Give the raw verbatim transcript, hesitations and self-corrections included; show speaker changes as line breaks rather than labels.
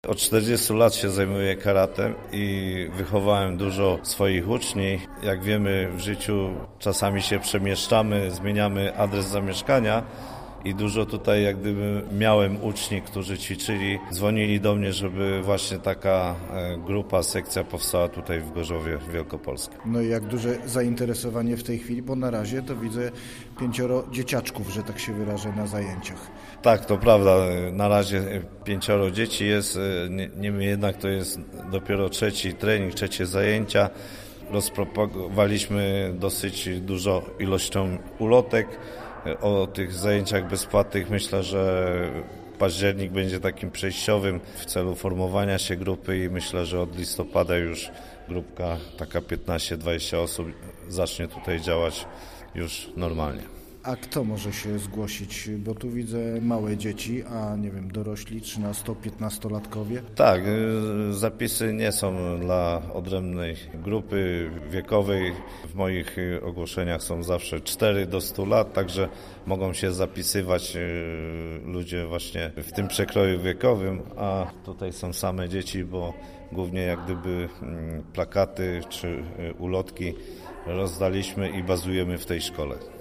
Od czterdziestu lat się zajmuję karatem i wychowałem dużo swoich uczniów. Jak wiemy, w życiu czasami się przemieszczamy, zmieniamy adres zamieszkania i dużo tutaj jak gdyby miałem uczniów, którzy ćwiczyli, dzwonili do mnie, żeby właśnie taka grupa, sekcja powstała tutaj w Gorzowie Wielkopolskim.
No i jak duże zainteresowanie w tej chwili, bo na razie to widzę pięcioro dzieciaczków, że tak się wyrażę, na zajęciach.
Tak, to prawda. Na razie pięcioro dzieci jest, niemniej jednak to jest dopiero trzeci trening, trzecie zajęcia. Rozpropagowaliśmy dosyć dużo ilością ulotek. O tych zajęciach bezpłatnych myślę, że październik będzie takim przejściowym w celu formowania się grupy i myślę, że od listopada już grupka taka piętnaście dwadzieścia osób zacznie tutaj działać już normalnie.
A kto może się zgłosić? Bo tu widzę małe dzieci, a nie wiem, dorośli, trzynasto-piętnastolatkowie.
Tak, zapisy nie są dla odrębnej grupy wiekowej. W moich ogłoszeniach są zawsze cztery do stu lat, także mogą się zapisywać ludzie właśnie w tym przekroju wiekowym, a tutaj są same dzieci, bo głównie jak gdyby plakaty czy ulotki rozdaliśmy i bazujemy w tej szkole.